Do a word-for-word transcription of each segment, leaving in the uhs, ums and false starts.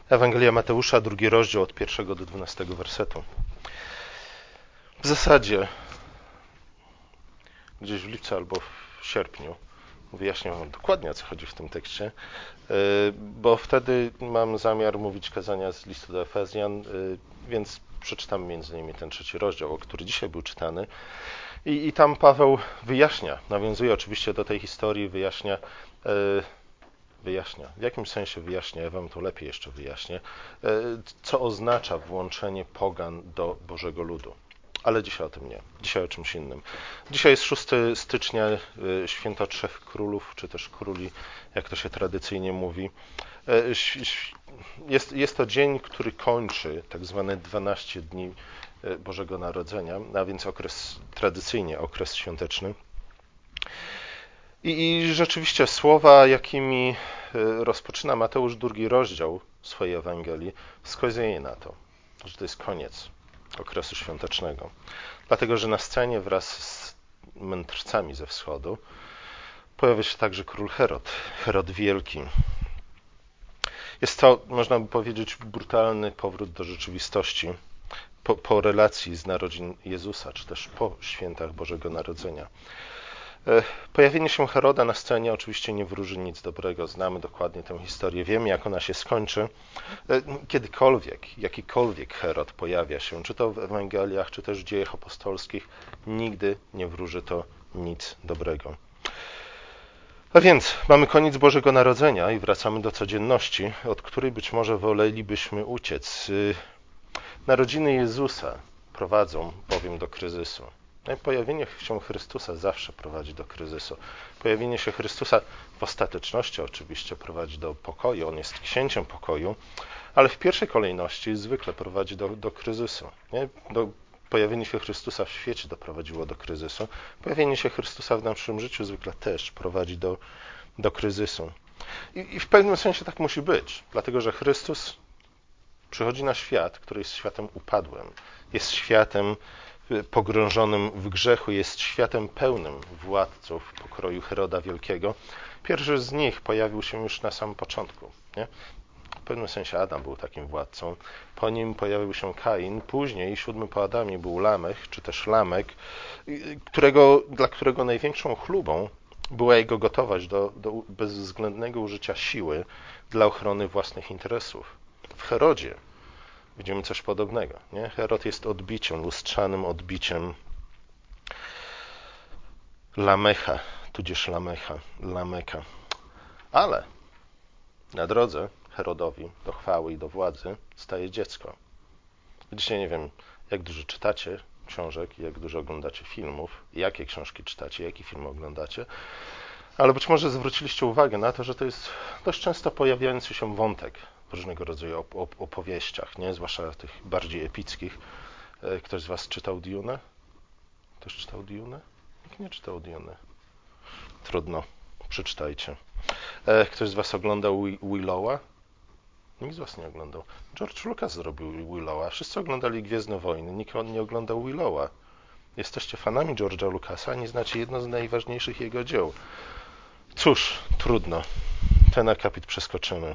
Ewangelia Mateusza, drugi rozdział od pierwszego do dwunastego wersetu. W zasadzie gdzieś w lipcu albo w sierpniu wyjaśnię wam dokładnie, o co chodzi w tym tekście, bo wtedy mam zamiar mówić kazania z listu do Efezjan, więc przeczytam między innymi ten trzeci rozdział, który dzisiaj był czytany. I, i tam Paweł wyjaśnia, nawiązuje oczywiście do tej historii, wyjaśnia, wyjaśnia, w jakimś sensie wyjaśnia, ja wam to lepiej jeszcze wyjaśnię, co oznacza włączenie pogan do Bożego ludu. Ale dzisiaj o tym nie. Dzisiaj o czymś innym. Dzisiaj jest szóstego stycznia, święto Trzech Królów, czy też Króli, jak to się tradycyjnie mówi. Jest, jest to dzień, który kończy tak zwane dwanaście dni Bożego Narodzenia, a więc okres, tradycyjnie okres świąteczny. I, I rzeczywiście słowa, jakimi rozpoczyna Mateusz drugi rozdział swojej Ewangelii, wskazuje na to, że to jest koniec okresu świątecznego. Dlatego, że na scenie wraz z mędrcami ze wschodu pojawia się także król Herod, Herod Wielki. Jest to, można by powiedzieć, brutalny powrót do rzeczywistości po, po relacji z narodzin Jezusa, czy też po świętach Bożego Narodzenia. Pojawienie się Heroda na scenie oczywiście nie wróży nic dobrego. Znamy dokładnie tę historię, wiemy, jak ona się skończy. Kiedykolwiek, jakikolwiek Herod pojawia się, czy to w Ewangeliach, czy też w dziejach apostolskich, nigdy nie wróży to nic dobrego. A więc mamy koniec Bożego Narodzenia i wracamy do codzienności, od której być może wolelibyśmy uciec. Narodziny Jezusa prowadzą bowiem do kryzysu. Pojawienie się Chrystusa zawsze prowadzi do kryzysu. Pojawienie się Chrystusa w ostateczności oczywiście prowadzi do pokoju. On jest księciem pokoju, ale w pierwszej kolejności zwykle prowadzi do, do kryzysu. Nie? Do, pojawienie się Chrystusa w świecie doprowadziło do kryzysu. Pojawienie się Chrystusa w naszym życiu zwykle też prowadzi do, do kryzysu. I, I w pewnym sensie tak musi być, dlatego że Chrystus przychodzi na świat, który jest światem upadłym. Jest światem pogrążonym w grzechu, jest światem pełnym władców pokroju Heroda Wielkiego. Pierwszy z nich pojawił się już na samym początku. Nie? W pewnym sensie Adam był takim władcą. Po nim pojawił się Kain. Później, siódmy po Adamie, był Lamech, czy też Lamek, którego, dla którego największą chlubą była jego gotowość do, do bezwzględnego użycia siły dla ochrony własnych interesów. W Herodzie widzimy coś podobnego. Nie? Herod jest odbiciem, lustrzanym odbiciem Lamecha, tudzież Lamecha, Lameka. Ale na drodze Herodowi do chwały i do władzy staje dziecko. Dzisiaj nie wiem, jak dużo czytacie książek, jak dużo oglądacie filmów, jakie książki czytacie, jakie filmy oglądacie, ale być może zwróciliście uwagę na to, że to jest dość często pojawiający się wątek w różnego rodzaju opowieściach, nie? Zwłaszcza tych bardziej epickich. Ktoś z was czytał Dune? Ktoś czytał Dune? Nikt nie czytał Dune. Trudno, przeczytajcie. Ktoś z was oglądał Willowa? Nikt z was nie oglądał. George Lucas zrobił Willowa. Wszyscy oglądali Gwiezdne Wojny. Nikt nie oglądał Willowa. Jesteście fanami George'a Lucasa, nie znacie jedno z najważniejszych jego dzieł. Cóż, trudno. Ten akapit przeskoczymy.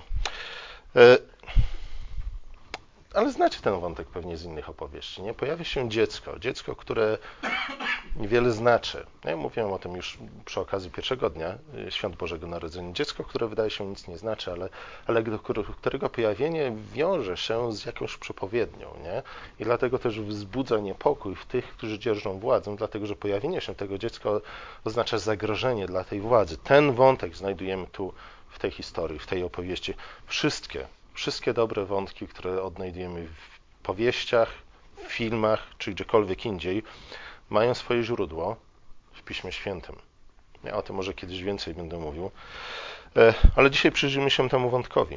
Ale znacie ten wątek pewnie z innych opowieści. Nie? Pojawia się dziecko, dziecko, które niewiele znaczy. Ja mówiłem o tym już przy okazji pierwszego dnia Świąt Bożego Narodzenia. Dziecko, które wydaje się nic nie znaczy, ale, ale do którego pojawienie wiąże się z jakąś przepowiednią. Nie? I dlatego też wzbudza niepokój w tych, którzy dzierżą władzę, dlatego że pojawienie się tego dziecka oznacza zagrożenie dla tej władzy. Ten wątek znajdujemy tu w tej historii, w tej opowieści. Wszystkie Wszystkie dobre wątki, które odnajdujemy w powieściach, w filmach, czy gdziekolwiek indziej, mają swoje źródło w Piśmie Świętym. Ja o tym może kiedyś więcej będę mówił, ale dzisiaj przyjrzyjmy się temu wątkowi.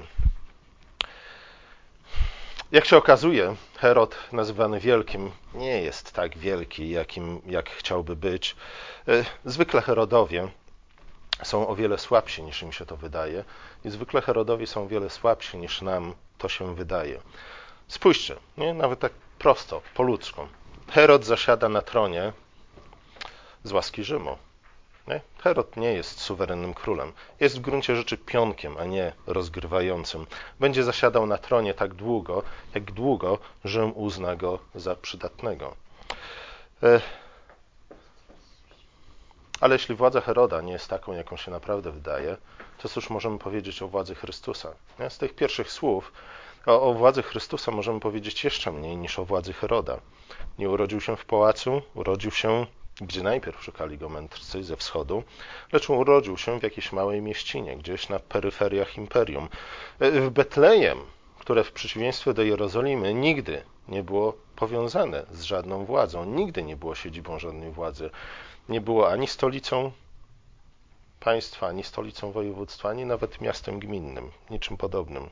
Jak się okazuje, Herod, nazywany Wielkim, nie jest tak wielki, jakim, jak chciałby być. Zwykle Herodowie są o wiele słabsi, niż im się to wydaje. I zwykle Herodowie są o wiele słabsi, niż nam to się wydaje. Spójrzcie, nie? Nawet tak prosto, po ludzku. Herod zasiada na tronie z łaski Rzymu. Nie? Herod nie jest suwerennym królem. Jest w gruncie rzeczy pionkiem, a nie rozgrywającym. Będzie zasiadał na tronie tak długo, jak długo Rzym uzna go za przydatnego. Ale jeśli władza Heroda nie jest taką, jaką się naprawdę wydaje, to cóż możemy powiedzieć o władzy Chrystusa? Nie? Z tych pierwszych słów o, o władzy Chrystusa możemy powiedzieć jeszcze mniej niż o władzy Heroda. Nie urodził się w pałacu, urodził się, gdzie najpierw szukali go mędrcy ze wschodu, lecz urodził się w jakiejś małej mieścinie, gdzieś na peryferiach imperium. W Betlejem, które w przeciwieństwie do Jerozolimy nigdy nie było powiązane z żadną władzą, nigdy nie było siedzibą żadnej władzy, nie było ani stolicą państwa, ani stolicą województwa, ani nawet miastem gminnym, niczym podobnym.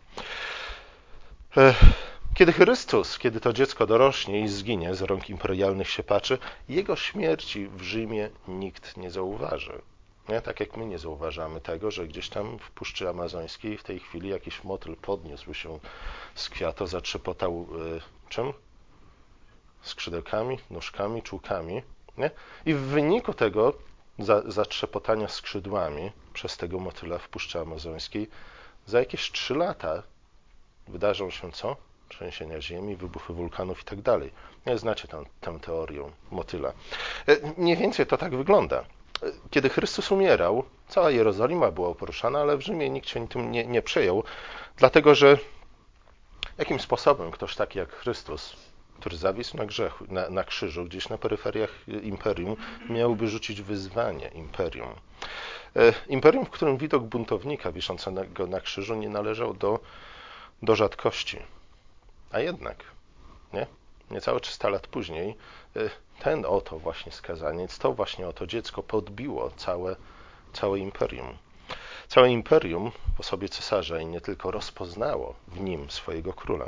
Kiedy Chrystus, kiedy to dziecko dorośnie i zginie z rąk imperialnych siepaczy, jego śmierci w Rzymie nikt nie zauważy. Nie? Tak jak my nie zauważamy tego, że gdzieś tam w Puszczy Amazońskiej w tej chwili jakiś motyl podniósł się z kwiatu, zatrzepotał y, czym? Skrzydełkami, nóżkami, czułkami. Nie? I w wyniku tego za, zatrzepotania skrzydłami przez tego motyla w Puszczy Amazońskiej za jakieś trzy lata wydarzą się co? Trzęsienia ziemi, wybuchy wulkanów i tak dalej. Znacie tę, tę teorię motyla. Mniej więcej to tak wygląda. Kiedy Chrystus umierał, cała Jerozolima była poruszana, ale w Rzymie nikt się tym nie, nie przejął, dlatego że jakim sposobem ktoś taki jak Chrystus, który zawisł na grzechu, na, na krzyżu, gdzieś na peryferiach imperium, miałby rzucić wyzwanie imperium. Imperium, w którym widok buntownika wiszącego na krzyżu nie należał do, do rzadkości. A jednak, nie? Niecałe trzysta lat później, ten oto właśnie skazaniec, to właśnie oto dziecko podbiło całe, całe imperium. Całe imperium w osobie cesarza i nie tylko rozpoznało w nim swojego króla.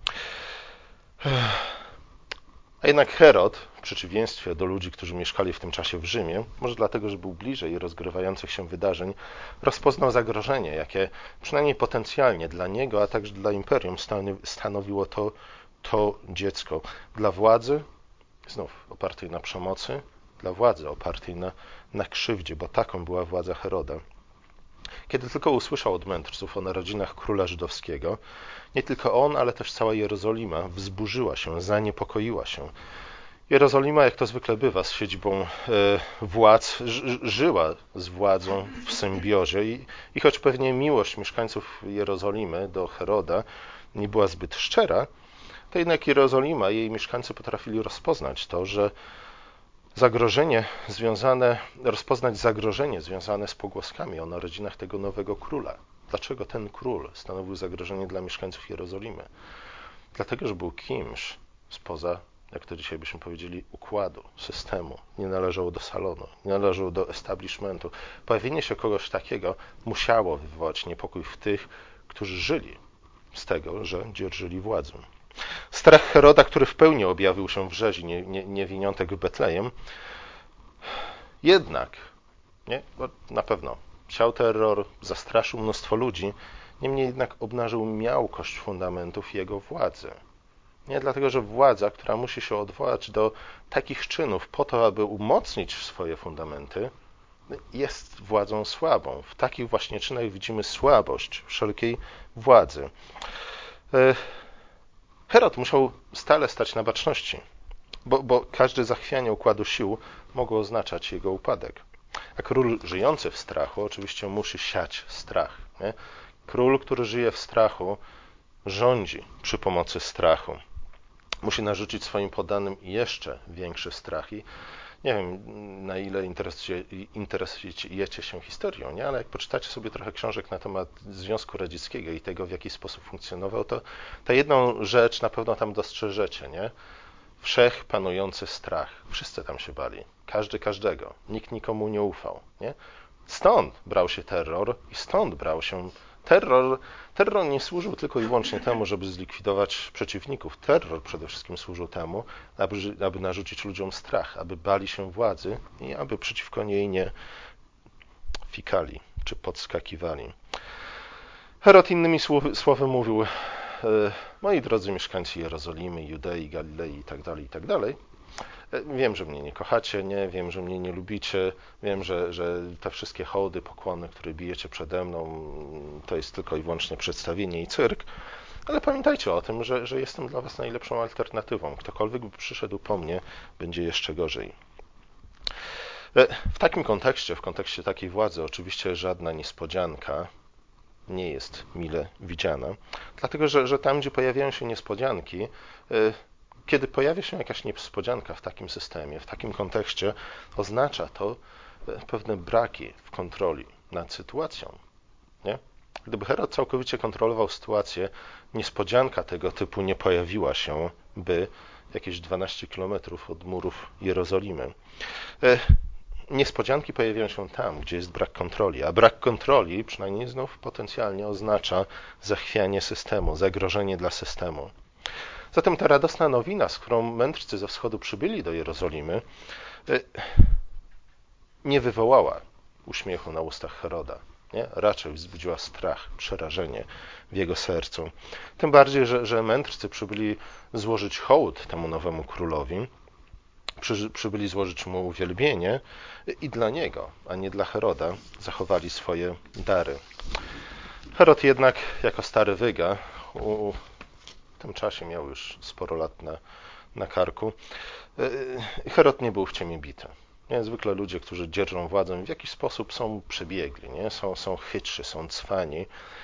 A jednak Herod, w przeciwieństwie do ludzi, którzy mieszkali w tym czasie w Rzymie, może dlatego, że był bliżej rozgrywających się wydarzeń, rozpoznał zagrożenie, jakie przynajmniej potencjalnie dla niego, a także dla imperium stanowiło to, to dziecko. Dla władzy, znów opartej na przemocy, dla władzy opartej na, na krzywdzie, bo taką była władza Heroda. Kiedy tylko usłyszał od mędrców o narodzinach króla żydowskiego, nie tylko on, ale też cała Jerozolima wzburzyła się, zaniepokoiła się. Jerozolima, jak to zwykle bywa, z siedzibą władz, żyła z władzą w symbiozie i, i choć pewnie miłość mieszkańców Jerozolimy do Heroda nie była zbyt szczera, to jednak Jerozolima i jej mieszkańcy potrafili rozpoznać to, że zagrożenie związane, rozpoznać zagrożenie związane z pogłoskami o narodzinach tego nowego króla. Dlaczego ten król stanowił zagrożenie dla mieszkańców Jerozolimy? Dlatego, że był kimś spoza, jak to dzisiaj byśmy powiedzieli, układu, systemu. Nie należał do salonu, nie należał do establishmentu. Pojawienie się kogoś takiego musiało wywołać niepokój w tych, którzy żyli z tego, że dzierżyli władzę. Strach Heroda, który w pełni objawił się w rzezi nie, nie, niewiniątek w Betlejem, jednak, nie, bo na pewno siał terror, zastraszył mnóstwo ludzi, niemniej jednak obnażył miałkość fundamentów jego władzy. Nie dlatego, że władza, która musi się odwołać do takich czynów po to, aby umocnić swoje fundamenty, jest władzą słabą. W takich właśnie czynach widzimy słabość wszelkiej władzy. Herod musiał stale stać na baczności, bo, bo każde zachwianie układu sił mogło oznaczać jego upadek. A król żyjący w strachu oczywiście musi siać strach. Nie? Król, który żyje w strachu, rządzi przy pomocy strachu. Musi narzucić swoim poddanym jeszcze większy strach. I nie wiem, na ile interesujecie się historią, nie? Ale jak poczytacie sobie trochę książek na temat Związku Radzieckiego i tego, w jaki sposób funkcjonował, to, to jedną rzecz na pewno tam dostrzeżecie, nie? Wszechpanujący strach. Wszyscy tam się bali. Każdy każdego. Nikt nikomu nie ufał. Nie? Stąd brał się terror i stąd brał się terror. Terror nie służył tylko i wyłącznie temu, żeby zlikwidować przeciwników. Terror przede wszystkim służył temu, aby, aby narzucić ludziom strach, aby bali się władzy i aby przeciwko niej nie fikali czy podskakiwali. Herod innymi słowy, słowy mówił: moi drodzy mieszkańcy Jerozolimy, Judei, Galilei itd., itd., Wiem, że mnie nie kochacie, nie, wiem, że mnie nie lubicie, wiem, że, że te wszystkie hołdy, pokłony, które bijecie przede mną, to jest tylko i wyłącznie przedstawienie i cyrk, ale pamiętajcie o tym, że, że jestem dla was najlepszą alternatywą. Ktokolwiek by przyszedł po mnie, będzie jeszcze gorzej. W takim kontekście, w kontekście takiej władzy, oczywiście żadna niespodzianka nie jest mile widziana, dlatego że, że tam, gdzie pojawiają się niespodzianki, kiedy pojawia się jakaś niespodzianka w takim systemie, w takim kontekście, oznacza to pewne braki w kontroli nad sytuacją. Nie? Gdyby Herod całkowicie kontrolował sytuację, niespodzianka tego typu nie pojawiła się, by jakieś dwanaście kilometrów od murów Jerozolimy. Niespodzianki pojawiają się tam, gdzie jest brak kontroli, a brak kontroli, przynajmniej znów potencjalnie, oznacza zachwianie systemu, zagrożenie dla systemu. Zatem ta radosna nowina, z którą mędrcy ze wschodu przybyli do Jerozolimy, nie wywołała uśmiechu na ustach Heroda. Nie? Raczej wzbudziła strach, przerażenie w jego sercu. Tym bardziej, że, że mędrcy przybyli złożyć hołd temu nowemu królowi, przy, przybyli złożyć mu uwielbienie i dla niego, a nie dla Heroda, zachowali swoje dary. Herod jednak, jako stary wyga, u, w tym czasie miał już sporo lat na, na karku, Herod nie był w ciemię bity. Nie? Zwykle ludzie, którzy dzierżą władzę, w jakiś sposób są przebiegli, nie? Są, są chytrzy, są cwani,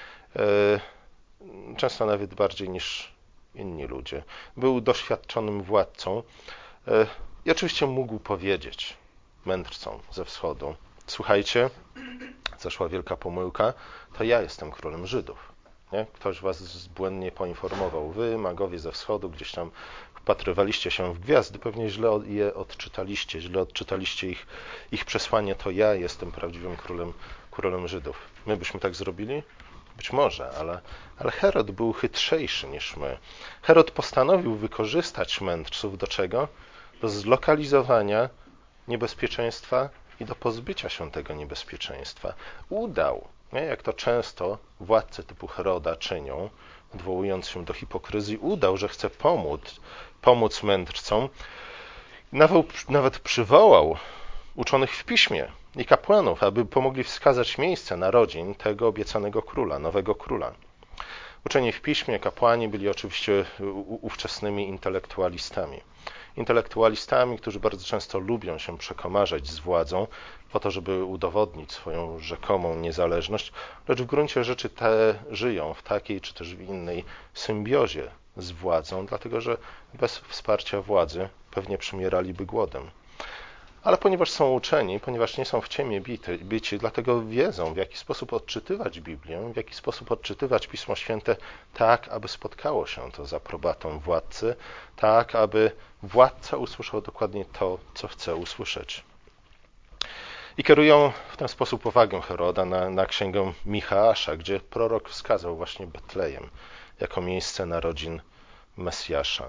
często nawet bardziej niż inni ludzie. Był doświadczonym władcą i oczywiście mógł powiedzieć mędrcom ze wschodu: słuchajcie, zaszła wielka pomyłka, to ja jestem królem Żydów. Nie? Ktoś was błędnie poinformował. Wy, magowie ze wschodu, gdzieś tam wpatrywaliście się w gwiazdy, pewnie źle je odczytaliście, źle odczytaliście ich, ich przesłanie, to ja jestem prawdziwym królem, królem Żydów. My byśmy tak zrobili? Być może, ale, ale Herod był chytrzejszy niż my. Herod postanowił wykorzystać mędrców do czego? Do zlokalizowania niebezpieczeństwa i do pozbycia się tego niebezpieczeństwa. Udał, nie? Jak to często władcy typu Heroda czynią, odwołując się do hipokryzji, udał, że chce pomóc, pomóc mędrcom. Nawet, nawet przywołał uczonych w piśmie i kapłanów, aby pomogli wskazać miejsce narodzin tego obiecanego króla, nowego króla. Uczeni w piśmie, kapłani byli oczywiście ówczesnymi intelektualistami. Intelektualistami, którzy bardzo często lubią się przekomarzać z władzą po to, żeby udowodnić swoją rzekomą niezależność, lecz w gruncie rzeczy te żyją w takiej czy też w innej symbiozie z władzą, dlatego że bez wsparcia władzy pewnie przymieraliby głodem. Ale ponieważ są uczeni, ponieważ nie są w ciemię bity, bici, dlatego wiedzą, w jaki sposób odczytywać Biblię, w jaki sposób odczytywać Pismo Święte tak, aby spotkało się to z aprobatą władcy, tak, aby władca usłyszał dokładnie to, co chce usłyszeć. I kierują w ten sposób uwagę Heroda na, na księgę Micheasza, gdzie prorok wskazał właśnie Betlejem jako miejsce narodzin Mesjasza.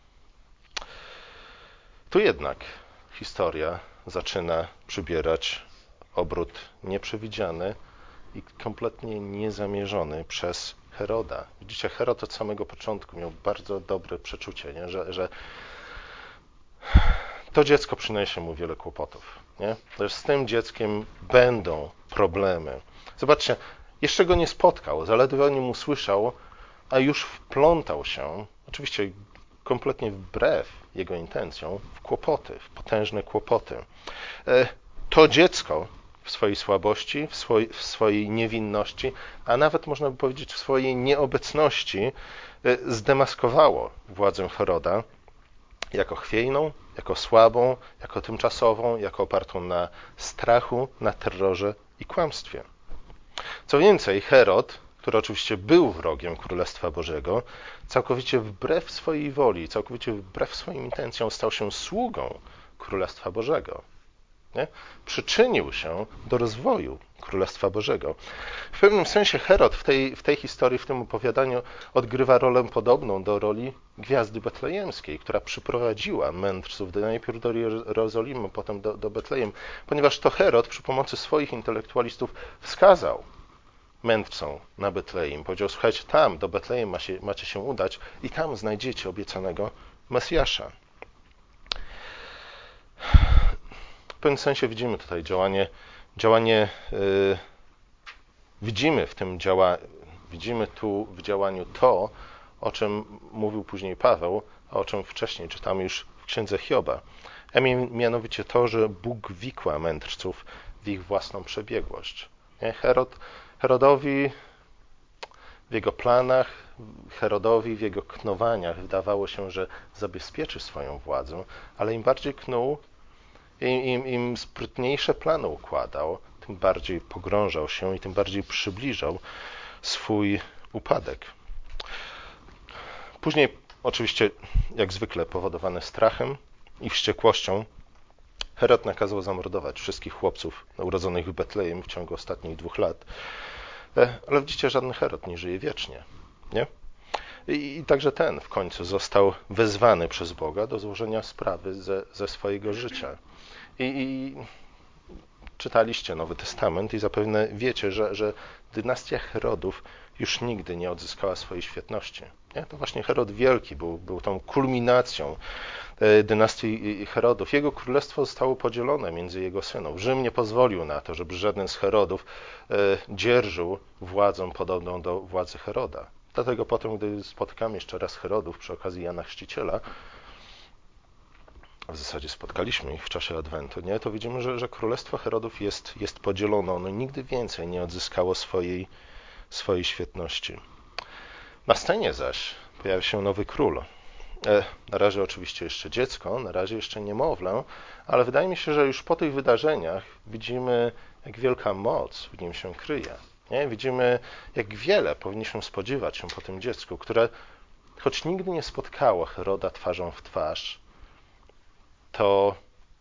Tu jednak historia zaczyna przybierać obrót nieprzewidziany i kompletnie niezamierzony przez Heroda. Widzicie, Herod od samego początku miał bardzo dobre przeczucie, nie? Że, że to dziecko przyniesie mu wiele kłopotów. Nie? Że z tym dzieckiem będą problemy. Zobaczcie, jeszcze go nie spotkał, zaledwie o nim usłyszał, a już wplątał się, oczywiście kompletnie wbrew jego intencjom, w kłopoty, w potężne kłopoty. To dziecko w swojej słabości, w swojej, w swojej niewinności, a nawet można by powiedzieć w swojej nieobecności zdemaskowało władzę Heroda jako chwiejną, jako słabą, jako tymczasową, jako opartą na strachu, na terrorze i kłamstwie. Co więcej, Herod, który oczywiście był wrogiem Królestwa Bożego, całkowicie wbrew swojej woli, całkowicie wbrew swoim intencjom stał się sługą Królestwa Bożego. Nie? Przyczynił się do rozwoju Królestwa Bożego. W pewnym sensie Herod w tej, w tej historii, w tym opowiadaniu odgrywa rolę podobną do roli gwiazdy betlejemskiej, która przyprowadziła mędrców do, najpierw do Jerozolimy, potem do, do Betlejem, ponieważ to Herod przy pomocy swoich intelektualistów wskazał mędrcom na Betlejem. Powiedział: słuchajcie, tam do Betlejem macie, macie się udać i tam znajdziecie obiecanego Mesjasza. pewnym sensie widzimy tutaj działanie, działanie yy, widzimy w tym działa, widzimy tu w działaniu to, o czym mówił później Paweł, a o czym wcześniej czytamy już w księdze Hioba. A mianowicie to, że Bóg wikła mędrców w ich własną przebiegłość. Nie? Herod, Herodowi w jego planach, Herodowi w jego knowaniach wydawało się, że zabezpieczy swoją władzę, ale im bardziej knuł, im, im, im sprytniejsze plany układał, tym bardziej pogrążał się i tym bardziej przybliżał swój upadek. Później, oczywiście, jak zwykle powodowane strachem i wściekłością, Herod nakazał zamordować wszystkich chłopców urodzonych w Betlejem w ciągu ostatnich dwóch lat. Ale widzicie, żaden Herod nie żyje wiecznie, nie? I, i także ten w końcu został wezwany przez Boga do złożenia sprawy ze, ze swojego życia. I, i czytaliście Nowy Testament i zapewne wiecie, że, że dynastia Herodów już nigdy nie odzyskała swojej świetności. Nie? To właśnie Herod Wielki był, był tą kulminacją dynastii Herodów. Jego królestwo zostało podzielone między jego synów. Rzym nie pozwolił na to, żeby żaden z Herodów dzierżył władzę podobną do władzy Heroda. Dlatego potem, gdy spotykamy jeszcze raz Herodów przy okazji Jana Chrzciciela, w zasadzie spotkaliśmy ich w czasie Adwentu, nie? To widzimy, że, że królestwo Herodów jest, jest podzielone. Ono nigdy więcej nie odzyskało swojej, swojej świetności. Na scenie zaś pojawia się nowy król. Na razie oczywiście jeszcze dziecko, na razie jeszcze niemowlę, ale wydaje mi się, że już po tych wydarzeniach widzimy, jak wielka moc w nim się kryje. Nie? Widzimy, jak wiele powinniśmy spodziewać się po tym dziecku, które choć nigdy nie spotkało Heroda twarzą w twarz, to,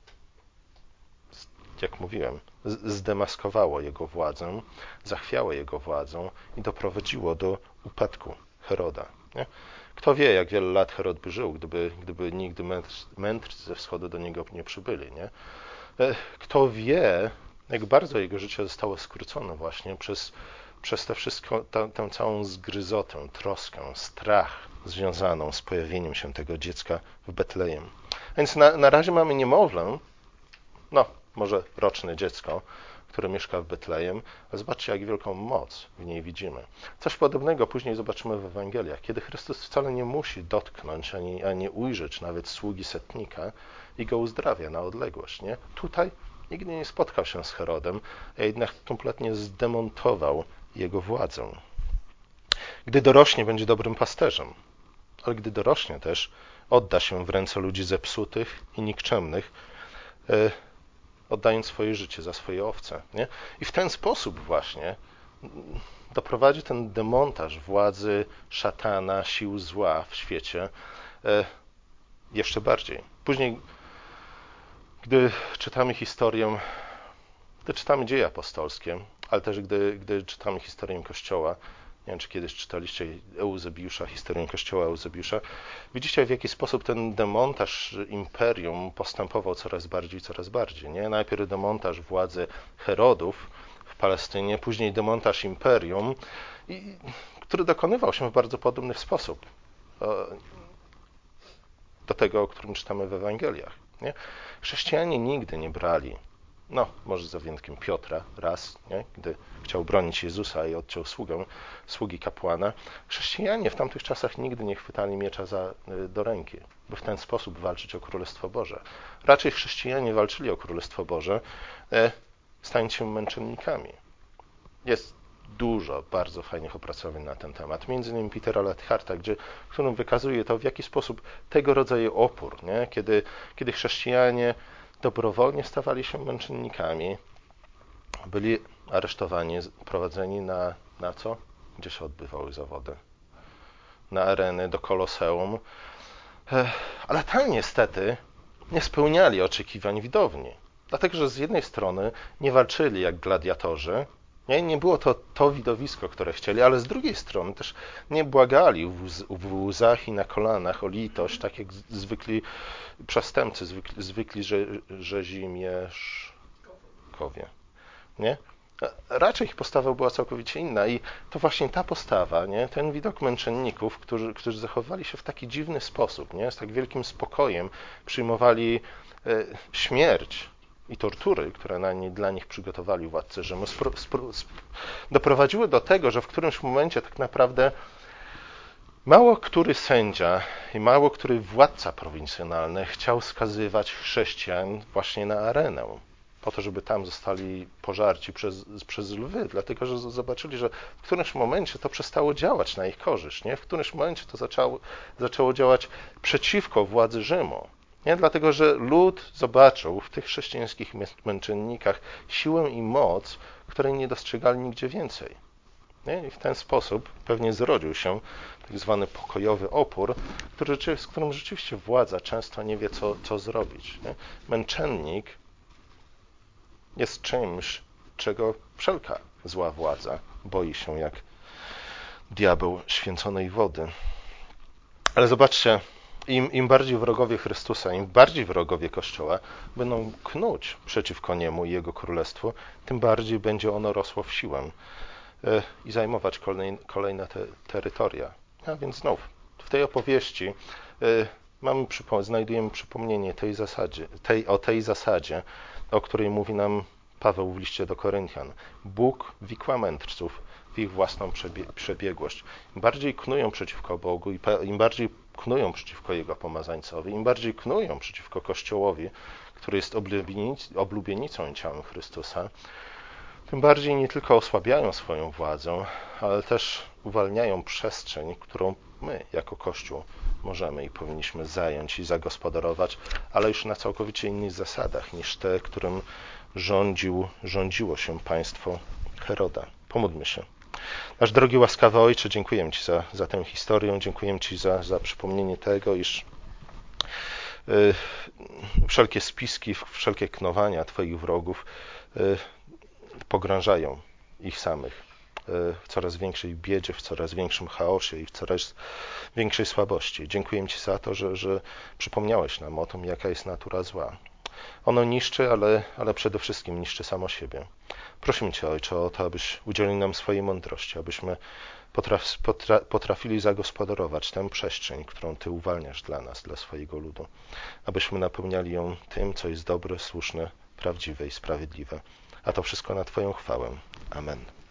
jak mówiłem, zdemaskowało jego władzę, zachwiało jego władzę i doprowadziło do upadku Heroda. Nie? Kto wie, jak wiele lat Herod by żył, gdyby, gdyby nigdy mędrcy ze wschodu do niego nie przybyli. Nie? Kto wie, jak bardzo jego życie zostało skrócone właśnie przez, przez tę wszystko, tę, tę całą zgryzotę, troskę, strach związaną z pojawieniem się tego dziecka w Betlejem. A więc na, na razie mamy niemowlę, no może roczne dziecko, które mieszka w Betlejem, ale zobaczcie, jak wielką moc w niej widzimy. Coś podobnego później zobaczymy w Ewangeliach, kiedy Chrystus wcale nie musi dotknąć, ani, ani ujrzeć nawet sługi setnika i go uzdrawia na odległość. Nie? Tutaj nigdy nie spotkał się z Herodem, a jednak kompletnie zdemontował jego władzę. Gdy dorośnie, będzie dobrym pasterzem, ale gdy dorośnie też, odda się w ręce ludzi zepsutych i nikczemnych, yy, oddając swoje życie za swoje owce. Nie? I w ten sposób właśnie doprowadzi ten demontaż władzy szatana, sił zła w świecie yy, jeszcze bardziej. Później, gdy czytamy historię, gdy czytamy dzieje apostolskie, ale też gdy, gdy czytamy historię Kościoła, nie wiem, czy kiedyś czytaliście Eusebiusza, historię Kościoła Eusebiusza, widzicie, w jaki sposób ten demontaż imperium postępował coraz bardziej, coraz bardziej. Nie? Najpierw demontaż władzy Herodów w Palestynie, później demontaż imperium, i, który dokonywał się w bardzo podobny sposób do tego, o którym czytamy w Ewangeliach. Nie? Chrześcijanie nigdy nie brali, no może za wyjątkiem Piotra raz, nie? Gdy chciał bronić Jezusa i odciął sługę, sługi kapłana. Chrześcijanie w tamtych czasach nigdy nie chwytali miecza za, do ręki, by w ten sposób walczyć o Królestwo Boże. Raczej chrześcijanie walczyli o Królestwo Boże, e, stając się męczennikami. Jest dużo bardzo fajnych opracowań na ten temat, między innymi Petera Leitharta, gdzie, w którym wykazuje to, w jaki sposób tego rodzaju opór, nie? Kiedy, kiedy chrześcijanie dobrowolnie stawali się męczennikami, byli aresztowani, prowadzeni na, na co? Gdzie się odbywały zawody? Na areny, do Koloseum. Ale tam niestety nie spełniali oczekiwań widowni. Dlatego, że z jednej strony nie walczyli jak gladiatorzy, nie, nie było to to widowisko, które chcieli, ale z drugiej strony też nie błagali w, w łzach i na kolanach o litość, tak jak zwykli przestępcy, zwykli, zwykli rze, rzezimieszkowie. Nie? Raczej ich postawa była całkowicie inna i to właśnie ta postawa, nie? Ten widok męczenników, którzy, którzy zachowywali się w taki dziwny sposób, nie? Z tak wielkim spokojem przyjmowali e, śmierć i tortury, które na nie, dla nich przygotowali władcy Rzymu, spro, spro, spro, doprowadziły do tego, że w którymś momencie tak naprawdę mało który sędzia i mało który władca prowincjonalny chciał skazywać chrześcijan właśnie na arenę, po to, żeby tam zostali pożarci przez, przez lwy, dlatego że zobaczyli, że w którymś momencie to przestało działać na ich korzyść, nie? W którymś momencie to zaczęło, zaczęło działać przeciwko władzy Rzymu. Nie? Dlatego, że lud zobaczył w tych chrześcijańskich męczennikach siłę i moc, której nie dostrzegali nigdzie więcej. Nie? I w ten sposób pewnie zrodził się tak zwany pokojowy opór, który, z którym rzeczywiście władza często nie wie, co, co zrobić. Nie? Męczennik jest czymś, czego wszelka zła władza boi się jak diabeł święconej wody. Ale zobaczcie, im, im bardziej wrogowie Chrystusa, im bardziej wrogowie Kościoła będą knuć przeciwko Niemu i Jego Królestwu, tym bardziej będzie ono rosło w siłę i zajmować kolejne, kolejne te, terytoria. A więc znów, w tej opowieści y, mamy, znajdujemy przypomnienie tej zasadzie, tej, o tej zasadzie, o której mówi nam Paweł w liście do Koryntian. Bóg wikła mędrców w ich własną przebie, przebiegłość. Im bardziej knują przeciwko Bogu, i im bardziej knują przeciwko Jego pomazańcowi, im bardziej knują przeciwko Kościołowi, który jest oblubienicą i ciałem Chrystusa, tym bardziej nie tylko osłabiają swoją władzę, ale też uwalniają przestrzeń, którą my jako Kościół możemy i powinniśmy zająć i zagospodarować, ale już na całkowicie innych zasadach niż te, którym rządził, rządziło się państwo Heroda. Pomódlmy się. Nasz drogi łaskawy Ojcze, dziękuję Ci za, za tę historię, dziękuję Ci za, za przypomnienie tego, iż y, wszelkie spiski, wszelkie knowania Twoich wrogów y, pogrążają ich samych w coraz większej biedzie, w coraz większym chaosie i w coraz większej słabości. Dziękuję Ci za to, że, że przypomniałeś nam o tym, jaka jest natura zła. Ono niszczy, ale, ale przede wszystkim niszczy samo siebie. Prosimy Cię, Ojcze, o to, abyś udzielił nam swojej mądrości, abyśmy potraf, potra, potrafili zagospodarować tę przestrzeń, którą Ty uwalniasz dla nas, dla swojego ludu. Abyśmy napełniali ją tym, co jest dobre, słuszne, prawdziwe i sprawiedliwe. A to wszystko na Twoją chwałę. Amen.